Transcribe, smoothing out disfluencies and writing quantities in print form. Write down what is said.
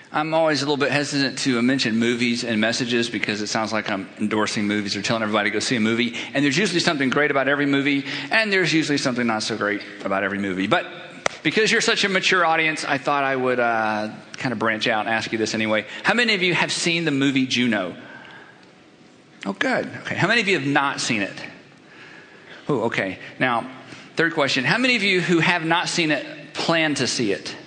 I'm always a little bit hesitant to mention movies and messages because it sounds like I'm endorsing movies or telling everybody to go see a movie. And there's usually something great about every movie, and there's usually something not so great about every movie. But because you're such a mature audience, I thought I would kind of branch out and ask you this anyway. How many of you have seen the movie Juno? Oh, good. Okay. How many of you have not seen it? Oh, okay. Now, third question. How many of you who have not seen it plan to see it?